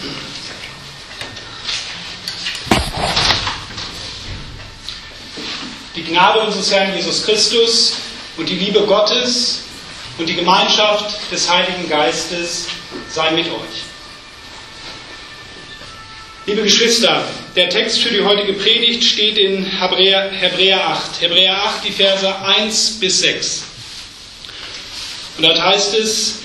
Die Gnade unseres Herrn Jesus Christus und die Liebe Gottes und die Gemeinschaft des Heiligen Geistes sei mit euch. Liebe Geschwister, der Text für die heutige Predigt steht in Hebräer 8. Hebräer 8, die Verse 1 bis 6. Und dort heißt es: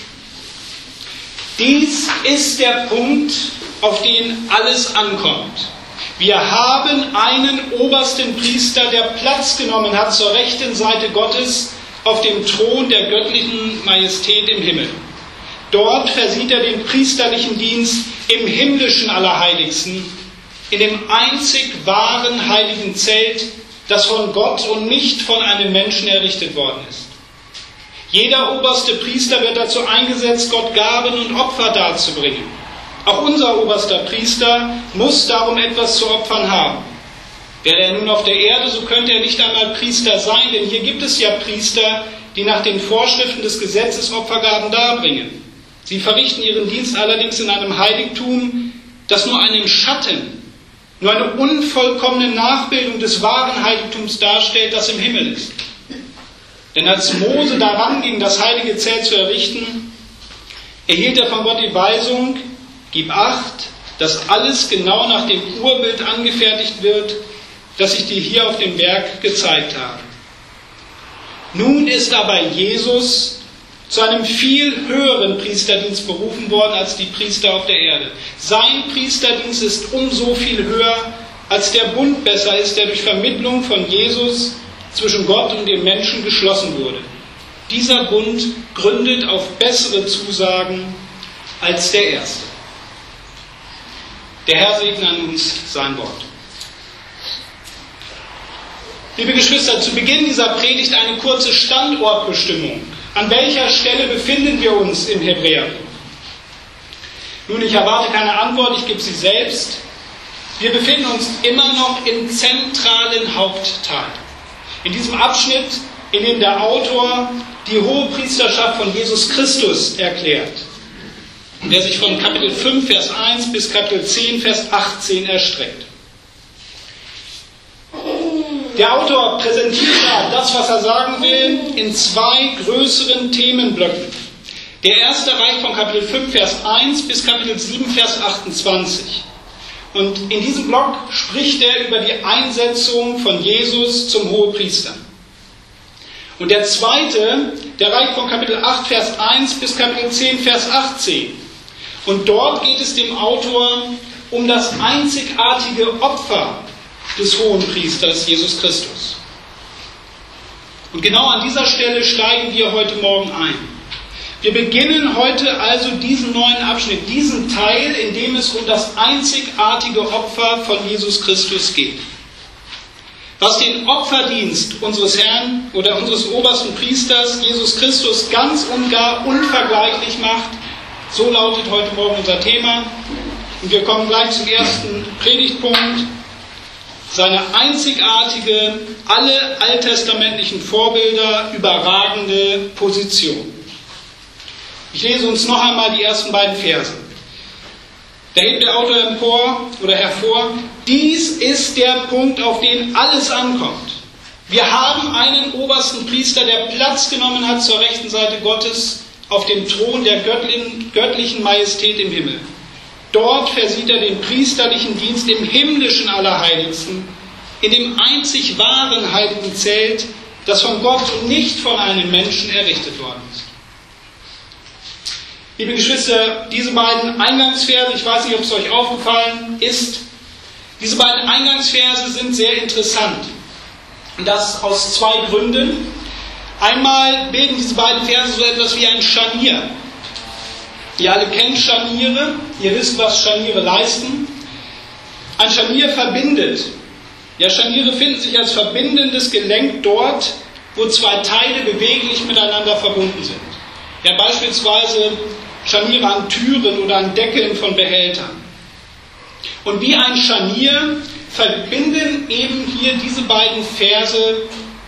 Dies ist der Punkt, auf den alles ankommt. Wir haben einen obersten Priester, der Platz genommen hat zur rechten Seite Gottes auf dem Thron der göttlichen Majestät im Himmel. Dort versieht er den priesterlichen Dienst im himmlischen Allerheiligsten, in dem einzig wahren heiligen Zelt, das von Gott und nicht von einem Menschen errichtet worden ist. Jeder oberste Priester wird dazu eingesetzt, Gott Gaben und Opfer darzubringen. Auch unser oberster Priester muss darum etwas zu opfern haben. Wäre er nun auf der Erde, so könnte er nicht einmal Priester sein, denn hier gibt es ja Priester, die nach den Vorschriften des Gesetzes Opfergaben darbringen. Sie verrichten ihren Dienst allerdings in einem Heiligtum, das nur einen Schatten, nur eine unvollkommene Nachbildung des wahren Heiligtums darstellt, das im Himmel ist. Denn als Mose daran ging, das heilige Zelt zu errichten, erhielt er von Gott die Weisung: Gib Acht, dass alles genau nach dem Urbild angefertigt wird, das ich dir hier auf dem Berg gezeigt habe. Nun ist aber Jesus zu einem viel höheren Priesterdienst berufen worden als die Priester auf der Erde. Sein Priesterdienst ist umso viel höher, als der Bund besser ist, der durch Vermittlung von Jesus zwischen Gott und dem Menschen geschlossen wurde. Dieser Bund gründet auf bessere Zusagen als der erste. Der Herr segne an uns sein Wort. Liebe Geschwister, zu Beginn dieser Predigt eine kurze Standortbestimmung. An welcher Stelle befinden wir uns im Hebräerbrief? Nun, ich erwarte keine Antwort, ich gebe sie selbst. Wir befinden uns immer noch im zentralen Hauptteil. In diesem Abschnitt, in dem der Autor die Hohepriesterschaft von Jesus Christus erklärt, der sich von Kapitel 5, Vers 1 bis Kapitel 10, Vers 18 erstreckt. Der Autor präsentiert das, was er sagen will, in zwei größeren Themenblöcken. Der erste reicht von Kapitel 5, Vers 1 bis Kapitel 7, Vers 28. Und in diesem Block spricht er über die Einsetzung von Jesus zum Hohepriester. Und der zweite, der reicht von Kapitel 8, Vers 1 bis Kapitel 10, Vers 18. Und dort geht es dem Autor um das einzigartige Opfer des Hohenpriesters Jesus Christus. Und genau an dieser Stelle steigen wir heute Morgen ein. Wir beginnen heute also diesen neuen Abschnitt, diesen Teil, in dem es um das einzigartige Opfer von Jesus Christus geht. Was den Opferdienst unseres Herrn oder unseres obersten Priesters Jesus Christus ganz und gar unvergleichlich macht, so lautet heute Morgen unser Thema. Und wir kommen gleich zum ersten Predigtpunkt. Seine einzigartige, alle alttestamentlichen Vorbilder überragende Position. Ich lese uns noch einmal die ersten beiden Verse. Da hebt der Autor hervor: Dies ist der Punkt, auf den alles ankommt. Wir haben einen obersten Priester, der Platz genommen hat zur rechten Seite Gottes auf dem Thron der göttlichen Majestät im Himmel. Dort versieht er den priesterlichen Dienst im himmlischen Allerheiligsten, in dem einzig wahren heiligen Zelt, das von Gott und nicht von einem Menschen errichtet worden ist. Liebe Geschwister, diese beiden Eingangsverse, ich weiß nicht, ob es euch aufgefallen ist, diese beiden Eingangsverse sind sehr interessant. Und das aus zwei Gründen. Einmal bilden diese beiden Verse so etwas wie ein Scharnier. Ihr alle kennt Scharniere, ihr wisst, was Scharniere leisten. Ein Scharnier verbindet. Ja, Scharniere finden sich als verbindendes Gelenk dort, wo zwei Teile beweglich miteinander verbunden sind. Ja, beispielsweise Scharniere an Türen oder an Deckeln von Behältern. Und wie ein Scharnier verbinden eben hier diese beiden Verse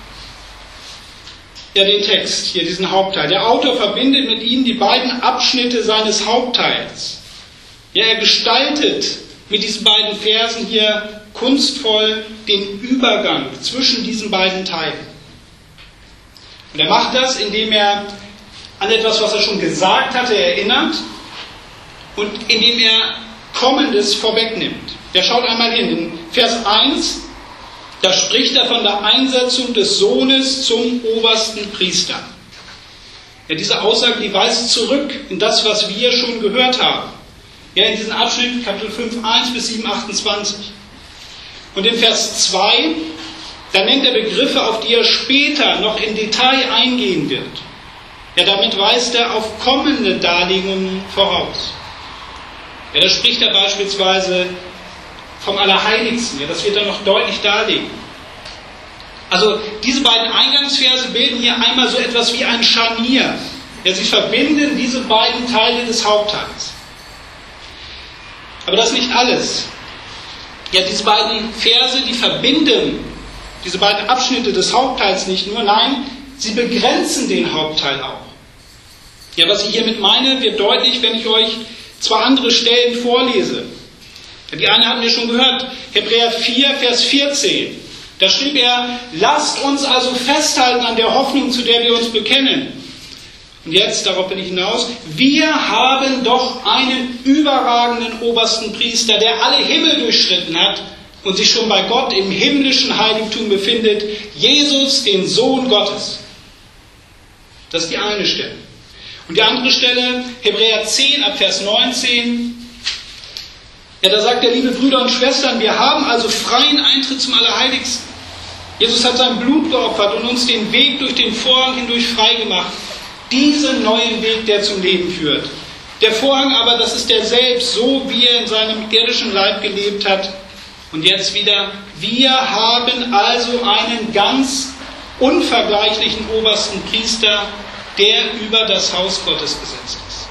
ja den Text, hier diesen Hauptteil. Der Autor verbindet mit ihnen die beiden Abschnitte seines Hauptteils. Ja, er gestaltet mit diesen beiden Versen hier kunstvoll den Übergang zwischen diesen beiden Teilen. Und er macht das, indem er an etwas, was er schon gesagt hatte, erinnert und indem er Kommendes vorwegnimmt. Er schaut einmal hin, in Vers 1, da spricht er von der Einsetzung des Sohnes zum obersten Priester. Ja, diese Aussage, die weist zurück in das, was wir schon gehört haben. Ja, in diesem Abschnitt, Kapitel 5, 1 bis 7, 28. Und in Vers 2, da nennt er Begriffe, auf die er später noch im Detail eingehen wird. Ja, damit weist er auf kommende Darlegungen voraus. Ja, da spricht er beispielsweise vom Allerheiligsten. Ja, das wird er noch deutlich darlegen. Also diese beiden Eingangsverse bilden hier einmal so etwas wie ein Scharnier. Ja, sie verbinden diese beiden Teile des Hauptteils. Aber das ist nicht alles. Ja, diese beiden Verse, die verbinden diese beiden Abschnitte des Hauptteils nicht nur, nein, sie begrenzen den Hauptteil auch. Ja, was ich hiermit meine, wird deutlich, wenn ich euch zwei andere Stellen vorlese. Die eine hatten wir schon gehört, Hebräer 4, Vers 14. Da schrieb er, lasst uns also festhalten an der Hoffnung, zu der wir uns bekennen. Und jetzt, darauf bin ich hinaus, wir haben doch einen überragenden obersten Priester, der alle Himmel durchschritten hat und sich schon bei Gott im himmlischen Heiligtum befindet, Jesus, den Sohn Gottes. Das ist die eine Stelle. Und die andere Stelle, Hebräer 10, ab Vers 19, ja, da sagt er, liebe Brüder und Schwestern, wir haben also freien Eintritt zum Allerheiligsten. Jesus hat sein Blut geopfert und uns den Weg durch den Vorhang hindurch frei gemacht. Diesen neuen Weg, der zum Leben führt. Der Vorhang aber, das ist der selbst, so wie er in seinem irdischen Leib gelebt hat. Und jetzt wieder, wir haben also einen ganz unvergleichlichen obersten Priester, der über das Haus Gottes gesetzt ist.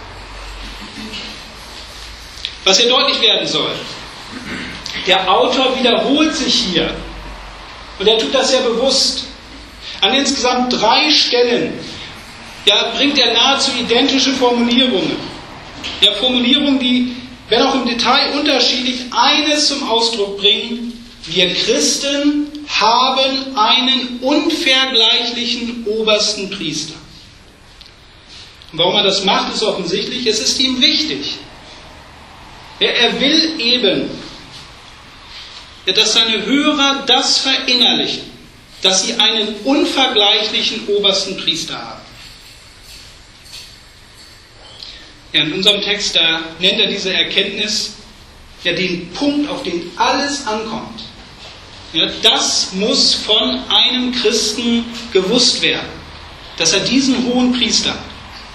Was hier deutlich werden soll, der Autor wiederholt sich hier. Und er tut das sehr bewusst. An insgesamt 3 Stellen bringt er nahezu identische Formulierungen. Ja, Formulierungen, die, wenn auch im Detail unterschiedlich, eines zum Ausdruck bringen: Wir Christen haben einen unvergleichlichen obersten Priester. Und warum er das macht, ist offensichtlich, es ist ihm wichtig. Er will eben, dass seine Hörer das verinnerlichen, dass sie einen unvergleichlichen obersten Priester haben. Ja, in unserem Text, da nennt er diese Erkenntnis den Punkt, auf den alles ankommt. Ja, das muss von einem Christen gewusst werden, dass er diesen hohen Priester hat.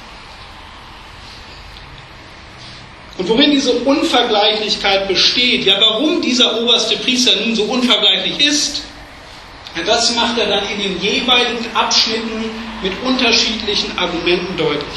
Und worin diese Unvergleichlichkeit besteht, ja, warum dieser oberste Priester nun so unvergleichlich ist, ja, das macht er dann in den jeweiligen Abschnitten mit unterschiedlichen Argumenten deutlich.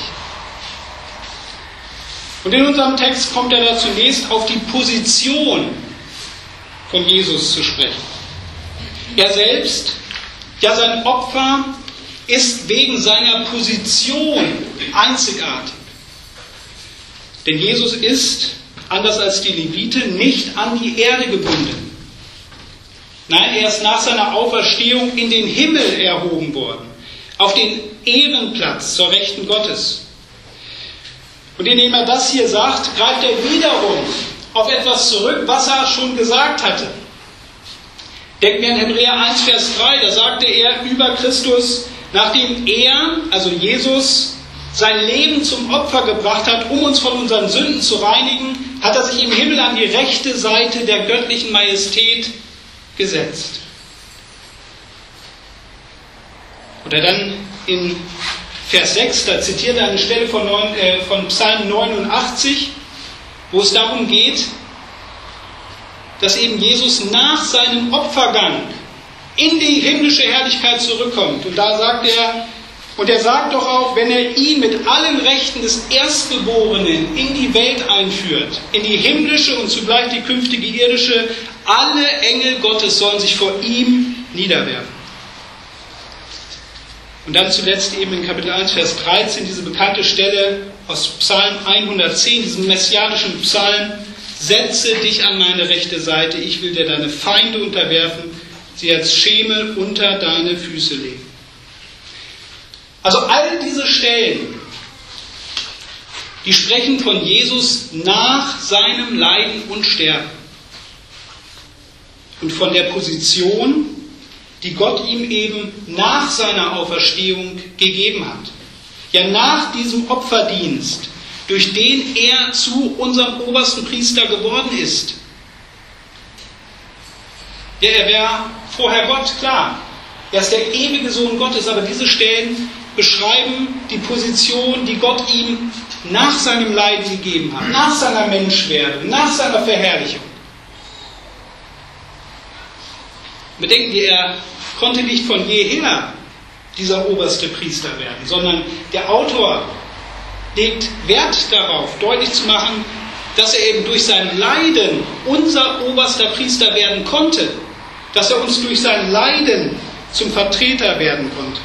Und in unserem Text kommt er da zunächst auf die Position von Jesus zu sprechen. Er selbst, ja, sein Opfer ist wegen seiner Position einzigartig. Denn Jesus ist, anders als die Leviten, nicht an die Erde gebunden. Nein, er ist nach seiner Auferstehung in den Himmel erhoben worden, auf den Ehrenplatz zur Rechten Gottes. Und indem er das hier sagt, greift er wiederum auf etwas zurück, was er schon gesagt hatte. Denkt mir an Hebräer 1, Vers 3, da sagte er über Christus, nachdem er, also Jesus, sein Leben zum Opfer gebracht hat, um uns von unseren Sünden zu reinigen, hat er sich im Himmel an die rechte Seite der göttlichen Majestät gesetzt. Oder dann in Vers 6, da zitiert er eine Stelle von Psalm 89, wo es darum geht, dass eben Jesus nach seinem Opfergang in die himmlische Herrlichkeit zurückkommt. Und da sagt er, und er sagt doch auch, wenn er ihn mit allen Rechten des Erstgeborenen in die Welt einführt, in die himmlische und zugleich die künftige irdische, alle Engel Gottes sollen sich vor ihm niederwerfen. Und dann zuletzt eben in Kapitel 1, Vers 13, diese bekannte Stelle, aus Psalm 110, diesem messianischen Psalm: Setze dich an meine rechte Seite, ich will dir deine Feinde unterwerfen, sie als Schemel unter deine Füße legen. Also all diese Stellen, die sprechen von Jesus nach seinem Leiden und Sterben und von der Position, die Gott ihm eben nach seiner Auferstehung gegeben hat. Ja, nach diesem Opferdienst, durch den er zu unserem obersten Priester geworden ist. Ja, er wäre vorher Gott, klar. Er ist der ewige Sohn Gottes, aber diese Stellen beschreiben die Position, die Gott ihm nach seinem Leiden gegeben hat, nach seiner Menschwerdung, nach seiner Verherrlichung. Bedenken wir, er konnte nicht von jeher dieser oberste Priester werden, sondern der Autor legt Wert darauf, deutlich zu machen, dass er eben durch sein Leiden unser oberster Priester werden konnte, dass er uns durch sein Leiden zum Vertreter werden konnte.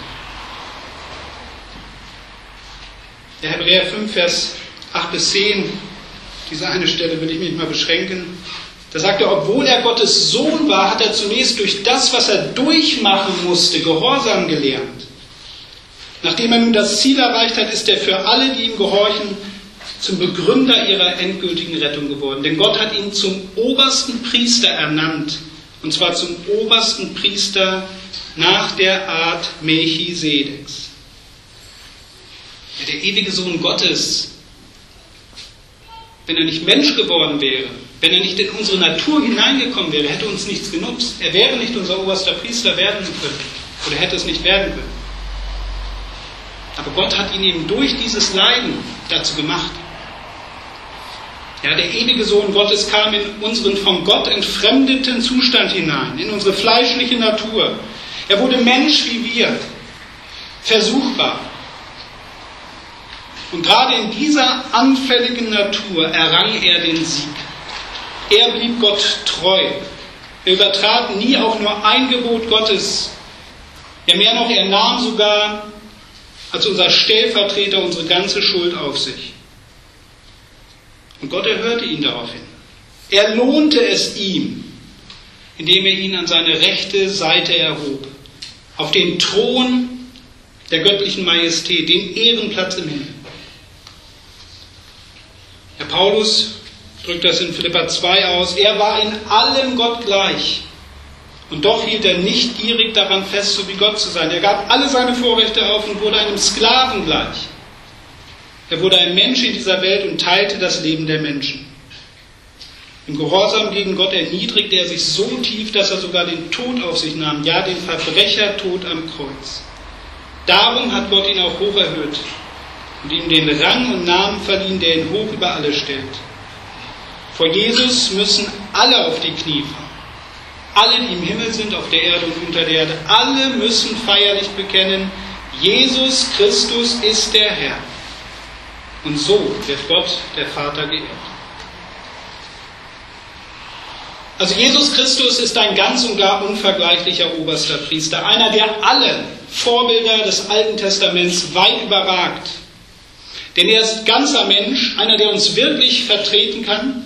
Der Hebräer 5, Vers 8 bis 10, diese eine Stelle will ich mich mal beschränken. Da sagt er, obwohl er Gottes Sohn war, hat er zunächst durch das, was er durchmachen musste, Gehorsam gelernt. Nachdem er nun das Ziel erreicht hat, ist er für alle, die ihm gehorchen, zum Begründer ihrer endgültigen Rettung geworden. Denn Gott hat ihn zum obersten Priester ernannt. Und zwar zum obersten Priester nach der Art Melchisedeks. Ja, der ewige Sohn Gottes, wenn er nicht Mensch geworden wäre, wenn er nicht in unsere Natur hineingekommen wäre, hätte uns nichts genutzt. Er wäre nicht unser oberster Priester werden können oder hätte es nicht werden können. Aber Gott hat ihn eben durch dieses Leiden dazu gemacht. Ja, der ewige Sohn Gottes kam in unseren von Gott entfremdeten Zustand hinein, in unsere fleischliche Natur. Er wurde Mensch wie wir, versuchbar. Und gerade in dieser anfälligen Natur errang er den Sieg. Er blieb Gott treu. Er übertrat nie auch nur ein Gebot Gottes. Ja, mehr noch, er nahm sogar als unser Stellvertreter unsere ganze Schuld auf sich. Und Gott erhörte ihn daraufhin. Er lohnte es ihm, indem er ihn an seine rechte Seite erhob, auf den Thron der göttlichen Majestät, den Ehrenplatz im Himmel. Herr Paulus drückt das in Philipper 2 aus. Er war in allem Gott gleich. Und doch hielt er nicht gierig daran fest, so wie Gott zu sein. Er gab alle seine Vorrechte auf und wurde einem Sklaven gleich. Er wurde ein Mensch in dieser Welt und teilte das Leben der Menschen. Im Gehorsam gegen Gott erniedrigte er sich so tief, dass er sogar den Tod auf sich nahm, ja, den Verbrechertod am Kreuz. Darum hat Gott ihn auch hoch erhöht und ihm den Rang und Namen verliehen, der ihn hoch über alle stellt. Vor Jesus müssen alle auf die Knie fallen. Alle, die im Himmel sind, auf der Erde und unter der Erde, alle müssen feierlich bekennen, Jesus Christus ist der Herr. Und so wird Gott, der Vater, geehrt. Also Jesus Christus ist ein ganz und gar unvergleichlicher oberster Priester, einer, der alle Vorbilder des Alten Testaments weit überragt. Denn er ist ganzer Mensch, einer, der uns wirklich vertreten kann.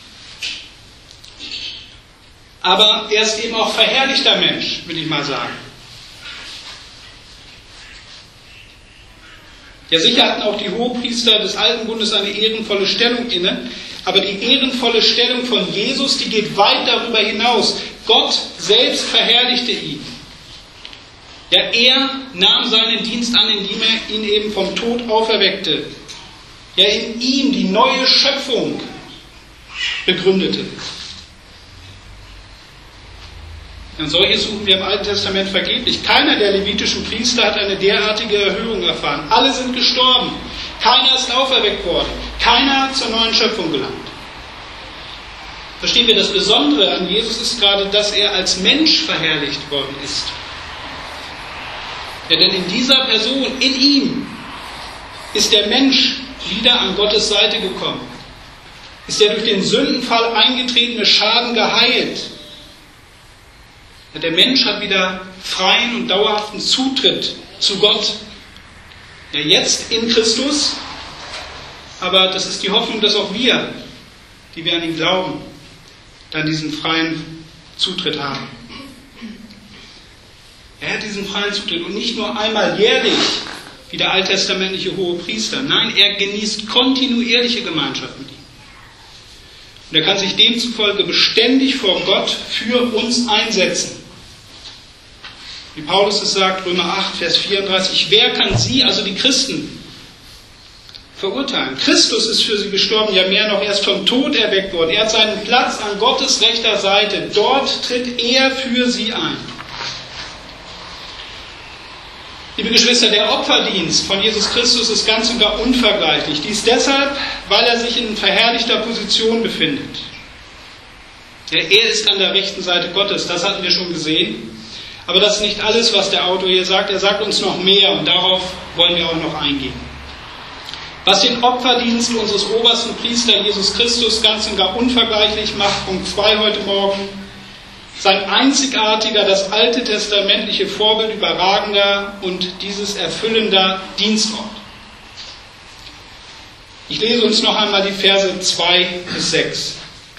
Aber er ist eben auch verherrlichter Mensch, würde ich mal sagen. Ja, sicher hatten auch die Hohepriester des Alten Bundes eine ehrenvolle Stellung inne, aber die ehrenvolle Stellung von Jesus, die geht weit darüber hinaus. Gott selbst verherrlichte ihn. Ja, er nahm seinen Dienst an, indem er ihn eben vom Tod auferweckte. Ja, in ihm die neue Schöpfung begründete. Und solche suchen wir im Alten Testament vergeblich. Keiner der levitischen Priester hat eine derartige Erhöhung erfahren. Alle sind gestorben. Keiner ist auferweckt worden. Keiner hat zur neuen Schöpfung gelangt. Verstehen wir, das Besondere an Jesus ist gerade, dass er als Mensch verherrlicht worden ist. Ja, denn in dieser Person, in ihm, ist der Mensch wieder an Gottes Seite gekommen. Ist der durch den Sündenfall eingetretene Schaden geheilt. Der Mensch hat wieder freien und dauerhaften Zutritt zu Gott. Ja, jetzt in Christus aber das ist die Hoffnung, dass auch wir, die wir an ihn glauben, dann diesen freien Zutritt haben. Er hat diesen freien Zutritt und nicht nur einmal jährlich, wie der alttestamentliche Hohepriester. Nein, er genießt kontinuierliche Gemeinschaft mit ihm. Und er kann sich demzufolge beständig vor Gott für uns einsetzen. Wie Paulus es sagt, Römer 8, Vers 34, wer kann sie, also die Christen, verurteilen? Christus ist für sie gestorben, ja mehr noch, er ist vom Tod erweckt worden. Er hat seinen Platz an Gottes rechter Seite. Dort tritt er für sie ein. Liebe Geschwister, der Opferdienst von Jesus Christus ist ganz und gar unvergleichlich. Dies deshalb, weil er sich in verherrlichter Position befindet. Ja, er ist an der rechten Seite Gottes, das hatten wir schon gesehen. Aber das ist nicht alles, was der Autor hier sagt. Er sagt uns noch mehr und darauf wollen wir auch noch eingehen. Was den Opferdienst unseres obersten Priesters Jesus Christus ganz und gar unvergleichlich macht, Punkt 2 heute Morgen, sein einzigartiger, das alte testamentliche Vorbild überragender und dieses erfüllender Dienstort. Ich lese uns noch einmal die Verse 2 bis 6.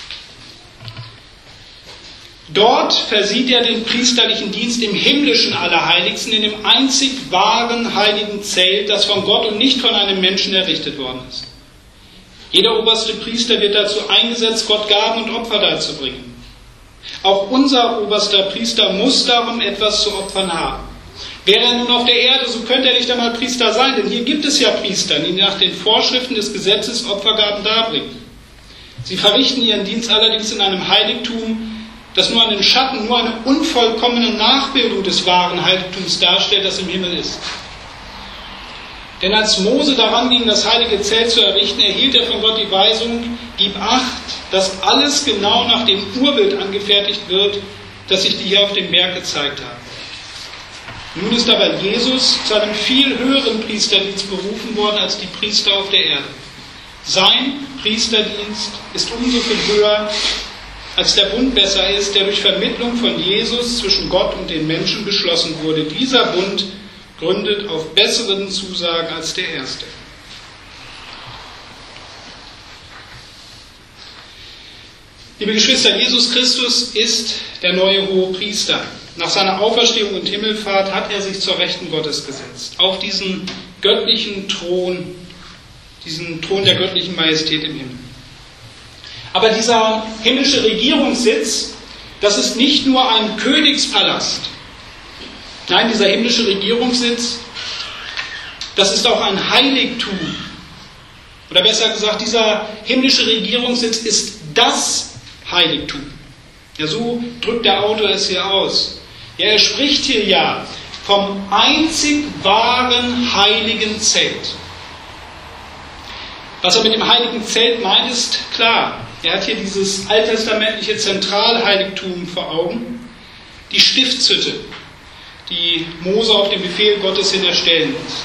Dort versieht er den priesterlichen Dienst im himmlischen Allerheiligsten, in dem einzig wahren heiligen Zelt, das von Gott und nicht von einem Menschen errichtet worden ist. Jeder oberste Priester wird dazu eingesetzt, Gott Gaben und Opfer darzubringen. Auch unser oberster Priester muss darum etwas zu opfern haben. Wäre er nun auf der Erde, so könnte er nicht einmal Priester sein, denn hier gibt es ja Priester, die nach den Vorschriften des Gesetzes Opfergaben darbringen. Sie verrichten ihren Dienst allerdings in einem Heiligtum, das nur einen Schatten, nur eine unvollkommene Nachbildung des wahren Heiligtums darstellt, das im Himmel ist. Denn als Mose daran ging, das heilige Zelt zu errichten, erhielt er von Gott die Weisung, gib Acht, dass alles genau nach dem Urbild angefertigt wird, das ich dir hier auf dem Berg gezeigt habe. Nun ist aber Jesus zu einem viel höheren Priesterdienst berufen worden als die Priester auf der Erde. Sein Priesterdienst ist umso viel höher, als der Bund besser ist, der durch Vermittlung von Jesus zwischen Gott und den Menschen geschlossen wurde. Dieser Bund gründet auf besseren Zusagen als der erste. Liebe Geschwister, Jesus Christus ist der neue Hohepriester. Nach seiner Auferstehung und Himmelfahrt hat er sich zur Rechten Gottes gesetzt. Auf diesen göttlichen Thron, diesen Thron der göttlichen Majestät im Himmel. Aber dieser himmlische Regierungssitz, das ist nicht nur ein Königspalast. Nein, dieser himmlische Regierungssitz, das ist auch ein Heiligtum. Oder besser gesagt, dieser himmlische Regierungssitz ist das Heiligtum. Ja, so drückt der Autor es hier aus. Ja, er spricht hier ja vom einzig wahren heiligen Zelt. Was er mit dem heiligen Zelt meint, ist klar. Er hat hier dieses alttestamentliche Zentralheiligtum vor Augen, die Stiftshütte, die Mose auf den Befehl Gottes hin erstellen ließ.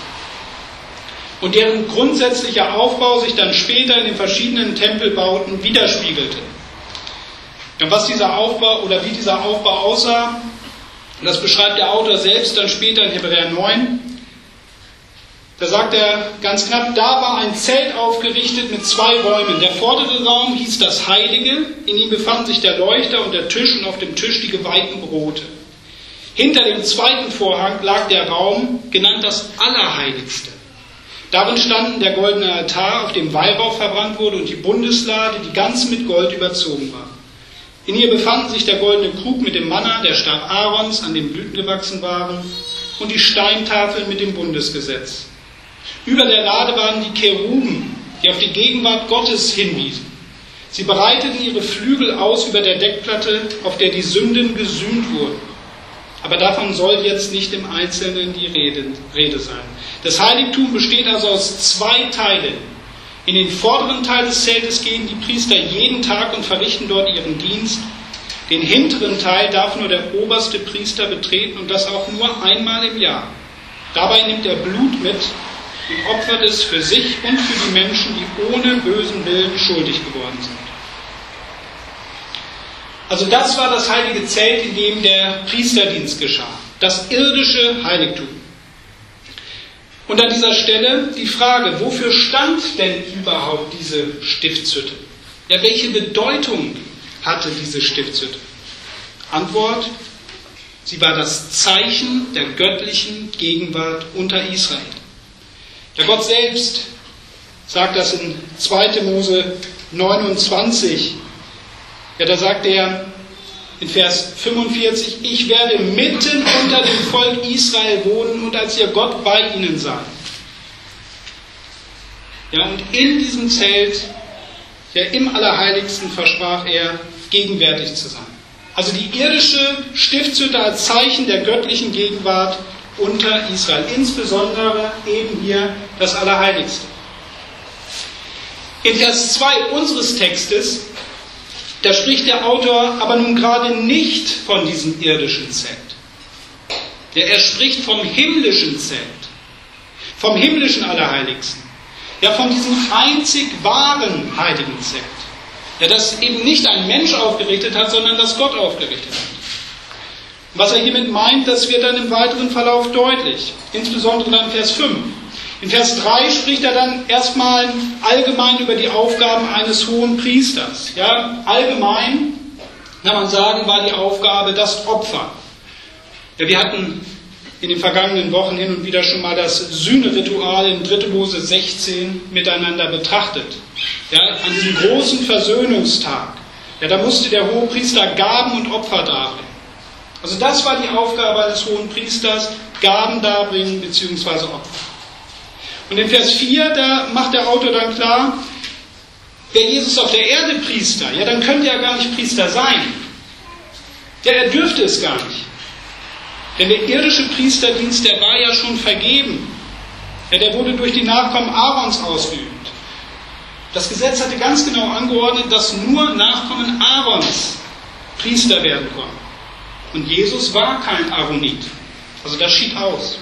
Und deren grundsätzlicher Aufbau sich dann später in den verschiedenen Tempelbauten widerspiegelte. Und was dieser Aufbau oder wie dieser Aufbau aussah, das beschreibt der Autor selbst dann später in Hebräer 9. Da sagt er ganz knapp, da war ein Zelt aufgerichtet mit 2 Räumen. Der vordere Raum hieß das Heilige, in ihm befanden sich der Leuchter und der Tisch und auf dem Tisch die geweihten Brote. Hinter dem zweiten Vorhang lag der Raum, genannt das Allerheiligste. Darin standen der goldene Altar, auf dem Weihrauch verbrannt wurde, und die Bundeslade, die ganz mit Gold überzogen war. In ihr befanden sich der goldene Krug mit dem Manna, der Stab Aarons, an dem Blüten gewachsen waren, und die Steintafeln mit dem Bundesgesetz. Über der Lade waren die Keruben, die auf die Gegenwart Gottes hinwiesen. Sie breiteten ihre Flügel aus über der Deckplatte, auf der die Sünden gesühnt wurden. Aber davon soll jetzt nicht im Einzelnen die Rede sein. Das Heiligtum besteht also aus 2 Teilen. In den vorderen Teil des Zeltes gehen die Priester jeden Tag und verrichten dort ihren Dienst. Den hinteren Teil darf nur der oberste Priester betreten und das auch nur einmal im Jahr. Dabei nimmt er Blut mit und opfert es für sich und für die Menschen, die ohne bösen Willen schuldig geworden sind. Also das war das heilige Zelt, in dem der Priesterdienst geschah. Das irdische Heiligtum. Und an dieser Stelle die Frage, wofür stand denn überhaupt diese Stiftshütte? Ja, welche Bedeutung hatte diese Stiftshütte? Antwort: Sie war das Zeichen der göttlichen Gegenwart unter Israel. Ja, Gott selbst sagt das in 2. Mose 29. Ja, da sagt er in Vers 45, ich werde mitten unter dem Volk Israel wohnen und als ihr Gott bei ihnen sein. Ja, und in diesem Zelt, ja, im Allerheiligsten versprach er, gegenwärtig zu sein. Also die irdische Stiftshütte als Zeichen der göttlichen Gegenwart unter Israel, insbesondere eben hier das Allerheiligste. In Vers 2 unseres Textes, da spricht der Autor aber nun gerade nicht von diesem irdischen Zelt. Ja, er spricht vom himmlischen Zelt, vom himmlischen Allerheiligsten, ja, von diesem einzig wahren heiligen Zelt. Ja, das eben nicht ein Mensch aufgerichtet hat, sondern das Gott aufgerichtet hat. Was er hiermit meint, das wird dann im weiteren Verlauf deutlich, insbesondere dann Vers 5. In Vers 3 spricht er dann erstmal allgemein über die Aufgaben eines hohen Priesters. Ja, allgemein kann man sagen, war die Aufgabe das Opfer. Ja, wir hatten in den vergangenen Wochen hin und wieder schon mal das Sühneritual in 3. Mose 16 miteinander betrachtet. Ja, an diesem großen Versöhnungstag, ja, da musste der Hohepriester Gaben und Opfer darbringen. Also das war die Aufgabe eines hohen Priesters, Gaben darbringen bzw. Opfer. Und in Vers 4, da macht der Autor dann klar, wäre Jesus auf der Erde Priester, ja, dann könnte er gar nicht Priester sein. Ja, er dürfte es gar nicht. Denn der irdische Priesterdienst, der war ja schon vergeben. Ja, der wurde durch die Nachkommen Aarons ausgeübt. Das Gesetz hatte ganz genau angeordnet, dass nur Nachkommen Aarons Priester werden konnten. Und Jesus war kein Aaronit. Also das schied aus.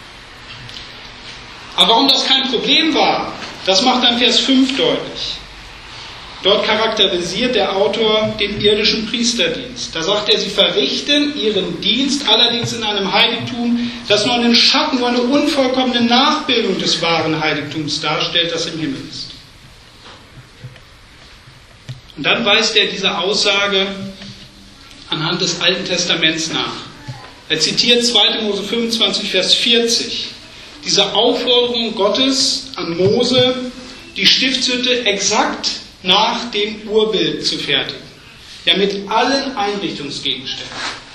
Aber warum das kein Problem war, das macht dann Vers 5 deutlich. Dort charakterisiert der Autor den irdischen Priesterdienst. Da sagt er, sie verrichten ihren Dienst allerdings in einem Heiligtum, das nur einen Schatten, nur eine unvollkommene Nachbildung des wahren Heiligtums darstellt, das im Himmel ist. Und dann weist er diese Aussage anhand des Alten Testaments nach. Er zitiert 2. Mose 25, Vers 40. Diese Aufforderung Gottes an Mose, die Stiftshütte exakt nach dem Urbild zu fertigen. Ja, mit allen Einrichtungsgegenständen.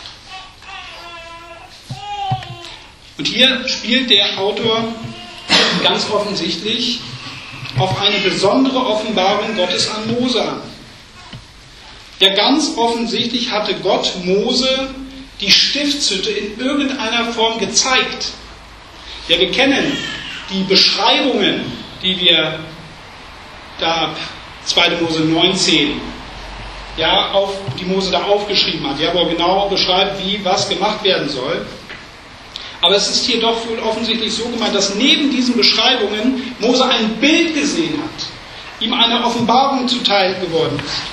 Und hier spielt der Autor ganz offensichtlich auf eine besondere Offenbarung Gottes an Mose an. Ja, ganz offensichtlich hatte Gott Mose die Stiftshütte in irgendeiner Form gezeigt. Ja, wir kennen die Beschreibungen, die wir da ab 2. Mose 19, ja, die Mose da aufgeschrieben hat, ja, wo er genau beschreibt, wie was gemacht werden soll. Aber es ist hier doch wohl offensichtlich so gemeint, dass neben diesen Beschreibungen Mose ein Bild gesehen hat, ihm eine Offenbarung zuteil geworden ist.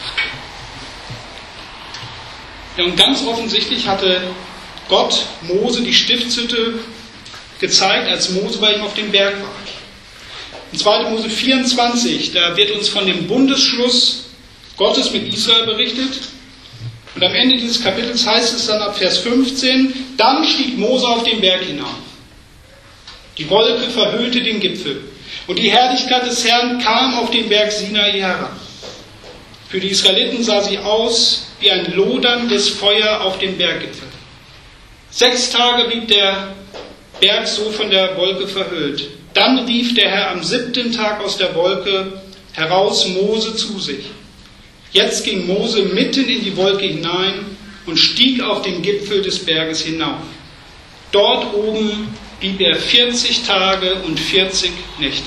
Ja, und ganz offensichtlich hatte Gott Mose die Stiftshütte gezeigt, als Mose bei ihm auf dem Berg war. In 2. Mose 24, da wird uns von dem Bundesschluss Gottes mit Israel berichtet. Und am Ende dieses Kapitels heißt es dann ab Vers 15, dann stieg Mose auf den Berg hinauf. Die Wolke verhüllte den Gipfel und die Herrlichkeit des Herrn kam auf den Berg Sinai herab. Für die Israeliten sah sie aus wie ein loderndes Feuer auf dem Berggipfel. 6 Tage blieb der Berg so von der Wolke verhüllt. Dann rief der Herr am 7. Tag aus der Wolke heraus Mose zu sich. Jetzt ging Mose mitten in die Wolke hinein und stieg auf den Gipfel des Berges hinauf. Dort oben blieb er 40 Tage und 40 Nächte.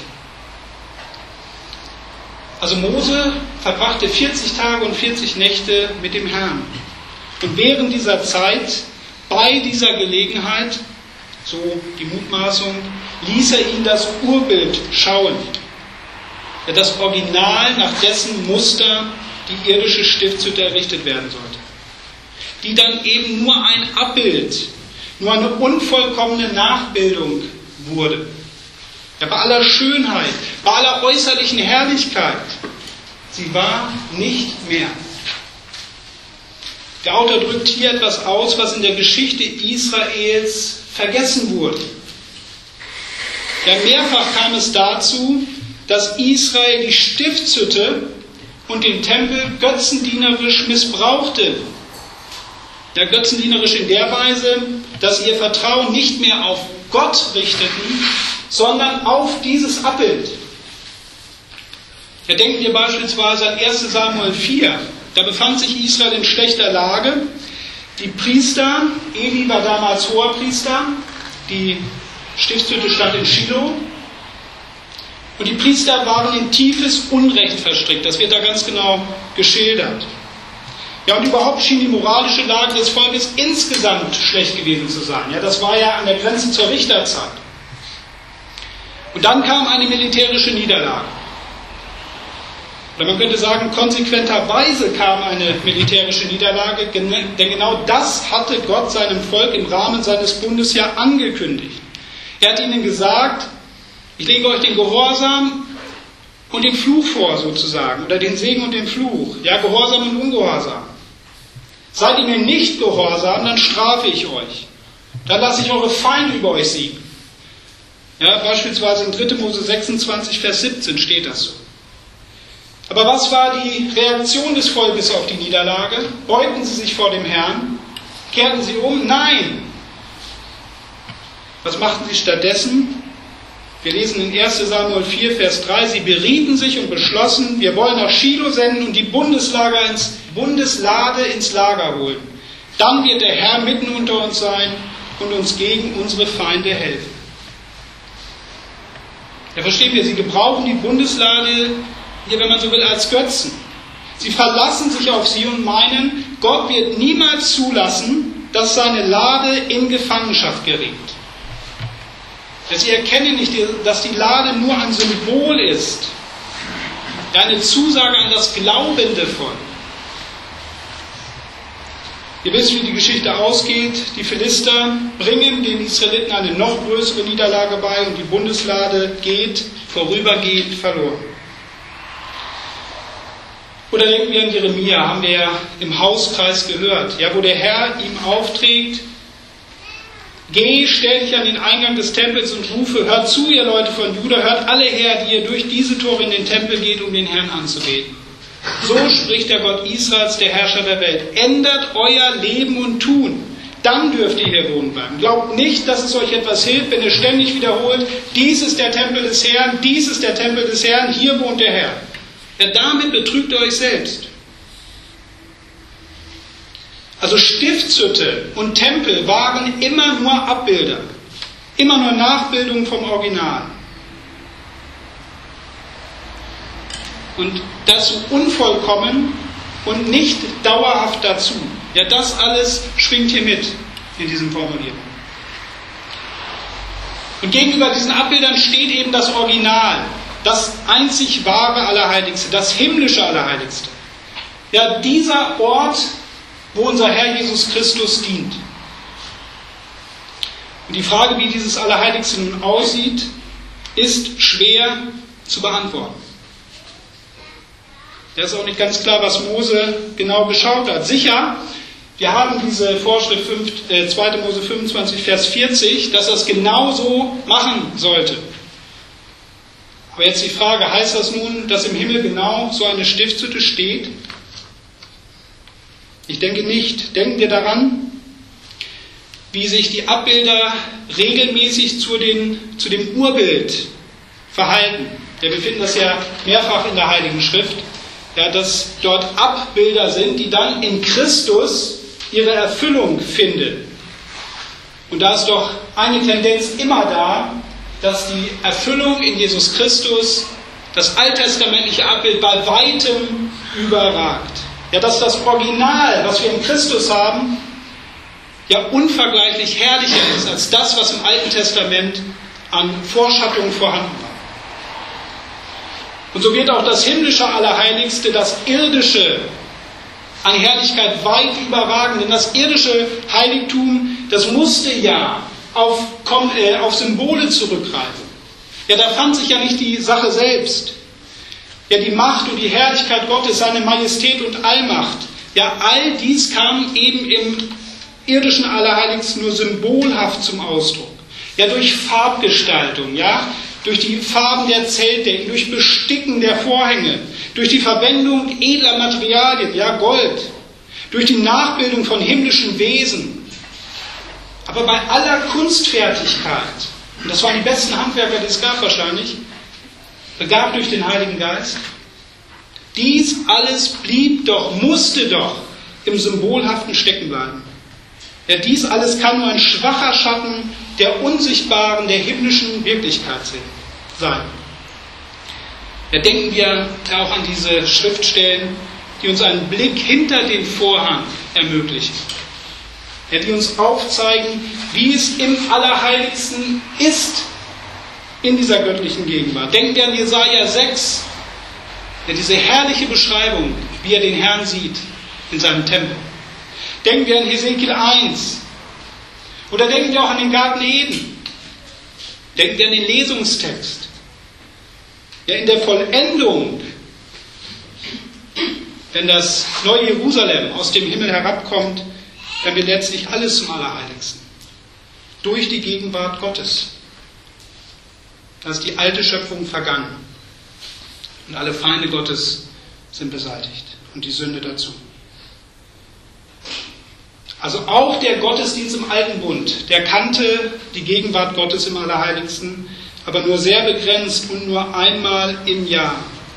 Also Mose verbrachte 40 Tage und 40 Nächte mit dem Herrn. Und während dieser Zeit, bei dieser Gelegenheit, so die Mutmaßung, ließ er ihn das Urbild schauen. Ja, das Original, nach dessen Muster die irdische Stiftshütte errichtet werden sollte. Die dann eben nur ein Abbild, nur eine unvollkommene Nachbildung wurde. Ja, bei aller Schönheit, bei aller äußerlichen Herrlichkeit. Sie war nicht mehr. Der Autor drückt hier etwas aus, was in der Geschichte Israels vergessen wurde. Ja, mehrfach kam es dazu, dass Israel die Stiftshütte und den Tempel götzendienerisch missbrauchte. Ja, götzendienerisch in der Weise, dass sie ihr Vertrauen nicht mehr auf Gott richteten, sondern auf dieses Abbild. Ja, denken wir beispielsweise an 1. Samuel 4. Da befand sich Israel in schlechter Lage. Die Priester, Eli war damals Hoherpriester, die Stiftshütte stand in Shiloh. Und die Priester waren in tiefes Unrecht verstrickt. Das wird da ganz genau geschildert. Ja, und überhaupt schien die moralische Lage des Volkes insgesamt schlecht gewesen zu sein. Ja, das war ja an der Grenze zur Richterzeit. Und dann kam eine militärische Niederlage. Oder man könnte sagen, konsequenterweise kam eine militärische Niederlage, denn genau das hatte Gott seinem Volk im Rahmen seines Bundes ja angekündigt. Er hat ihnen gesagt, ich lege euch den Gehorsam und den Fluch vor sozusagen, oder den Segen und den Fluch, ja, Gehorsam und Ungehorsam. Seid ihr mir nicht gehorsam, dann strafe ich euch. Dann lasse ich eure Feinde über euch siegen. Ja, beispielsweise in 3. Mose 26, Vers 17 steht das so. Aber was war die Reaktion des Volkes auf die Niederlage? Beugten sie sich vor dem Herrn? Kehrten sie um? Nein! Was machten sie stattdessen? Wir lesen in 1. Samuel 4, Vers 3, sie berieten sich und beschlossen, wir wollen nach Shiloh senden und die Bundeslade ins Lager holen. Dann wird der Herr mitten unter uns sein und uns gegen unsere Feinde helfen. Ja, verstehen wir, sie gebrauchen die Bundeslade hier, wenn man so will, als Götzen. Sie verlassen sich auf sie und meinen, Gott wird niemals zulassen, dass seine Lade in Gefangenschaft gerät. Sie erkennen nicht, dass die Lade nur ein Symbol ist, eine Zusage an das glaubende Volk. Ihr wisst, wie die Geschichte ausgeht. Die Philister bringen den Israeliten eine noch größere Niederlage bei und die Bundeslade geht vorübergehend verloren. Oder denken wir an Jeremia, haben wir ja im Hauskreis gehört, ja, wo der Herr ihm aufträgt, geh, stell dich an den Eingang des Tempels und rufe, hört zu, ihr Leute von Juda, hört alle her, die ihr durch diese Tore in den Tempel geht, um den Herrn anzubeten. So spricht der Gott Israels, der Herrscher der Welt. Ändert euer Leben und Tun, dann dürft ihr hier wohnen bleiben. Glaubt nicht, dass es euch etwas hilft, wenn ihr ständig wiederholt, dies ist der Tempel des Herrn, dies ist der Tempel des Herrn, hier wohnt der Herr. Ja, damit betrügt ihr euch selbst. Also Stiftshütte und Tempel waren immer nur Abbilder, immer nur Nachbildungen vom Original. Und das unvollkommen und nicht dauerhaft dazu. Ja, das alles schwingt hier mit in diesen Formulierungen. Und gegenüber diesen Abbildern steht eben das Original, das einzig wahre Allerheiligste, das himmlische Allerheiligste. Ja, dieser Ort, wo unser Herr Jesus Christus dient. Und die Frage, wie dieses Allerheiligste nun aussieht, ist schwer zu beantworten. Da ist auch nicht ganz klar, was Mose genau geschaut hat. Sicher, wir haben diese Vorschrift 2. Mose 25, Vers 40, dass er es genauso machen sollte. Aber jetzt die Frage, heißt das nun, dass im Himmel genau so eine Stiftshütte steht? Ich denke nicht. Denken wir daran, wie sich die Abbilder regelmäßig zu dem Urbild verhalten. Wir finden das ja mehrfach in der Heiligen Schrift, ja, dass dort Abbilder sind, die dann in Christus ihre Erfüllung finden. Und da ist doch eine Tendenz immer da, dass die Erfüllung in Jesus Christus das alttestamentliche Abbild bei weitem überragt. Ja, dass das Original, was wir in Christus haben, ja unvergleichlich herrlicher ist als das, was im Alten Testament an Vorschattung vorhanden war. Und so wird auch das himmlische Allerheiligste, das irdische, an Herrlichkeit weit überragen. Denn das irdische Heiligtum, das musste ja auf Symbole zurückgreifen. Ja, da fand sich ja nicht die Sache selbst. Ja, die Macht und die Herrlichkeit Gottes, seine Majestät und Allmacht. Ja, all dies kam eben im irdischen Allerheiligsten nur symbolhaft zum Ausdruck. Ja, durch Farbgestaltung, ja, durch die Farben der Zeltdecken, durch Besticken der Vorhänge, durch die Verwendung edler Materialien, ja, Gold, durch die Nachbildung von himmlischen Wesen. Aber bei aller Kunstfertigkeit, und das waren die besten Handwerker, die es gab wahrscheinlich, begabt durch den Heiligen Geist, dies alles blieb doch, musste doch im Symbolhaften stecken bleiben. Ja, dies alles kann nur ein schwacher Schatten der unsichtbaren, der himmlischen Wirklichkeit sein. Ja, denken wir auch an diese Schriftstellen, die uns einen Blick hinter den Vorhang ermöglichen. Ja, die uns aufzeigen, wie es im Allerheiligsten ist, in dieser göttlichen Gegenwart. Denken wir an Jesaja 6, ja, diese herrliche Beschreibung, wie er den Herrn sieht in seinem Tempel. Denken wir an Hesekiel 1. Oder denken wir auch an den Garten Eden. Denken wir an den Lesungstext. Ja, in der Vollendung, wenn das neue Jerusalem aus dem Himmel herabkommt, dann wird letztlich alles zum Allerheiligsten. Durch die Gegenwart Gottes. Da ist die alte Schöpfung vergangen. Und alle Feinde Gottes sind beseitigt. Und die Sünde dazu. Also auch der Gottesdienst im Alten Bund, der kannte die Gegenwart Gottes im Allerheiligsten, aber nur sehr begrenzt und nur einmal im Jahr.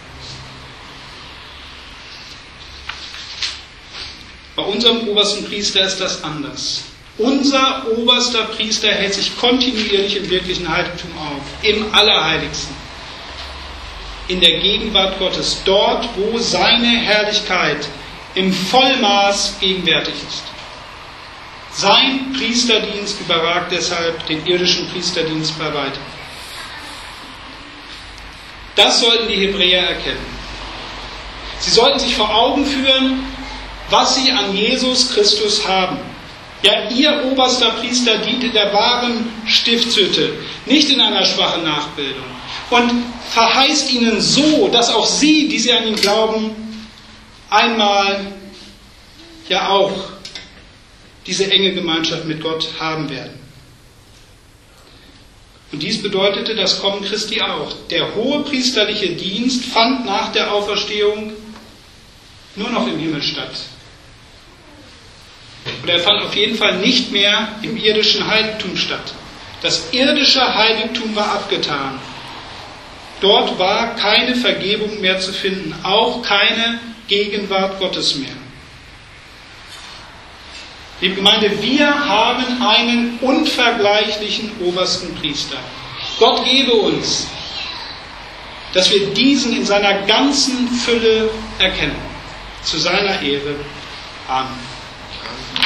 Bei unserem obersten Priester ist das anders. Unser oberster Priester hält sich kontinuierlich im wirklichen Heiligtum auf, im Allerheiligsten, in der Gegenwart Gottes, dort, wo seine Herrlichkeit im Vollmaß gegenwärtig ist. Sein Priesterdienst überragt deshalb den irdischen Priesterdienst bei weitem. Das sollten die Hebräer erkennen. Sie sollten sich vor Augen führen, was sie an Jesus Christus haben. Ja, ihr oberster Priester dient in der wahren Stiftshütte, nicht in einer schwachen Nachbildung. Und verheißt ihnen so, dass auch sie, die sie an ihn glauben, einmal ja auch diese enge Gemeinschaft mit Gott haben werden. Und dies bedeutete das Kommen Christi auch. Der hohepriesterliche Dienst fand nach der Auferstehung nur noch im Himmel statt. Oder er fand auf jeden Fall nicht mehr im irdischen Heiligtum statt. Das irdische Heiligtum war abgetan. Dort war keine Vergebung mehr zu finden, auch keine Gegenwart Gottes mehr. Liebe Gemeinde, wir haben einen unvergleichlichen obersten Priester. Gott gebe uns, dass wir diesen in seiner ganzen Fülle erkennen. Zu seiner Ehre. Amen.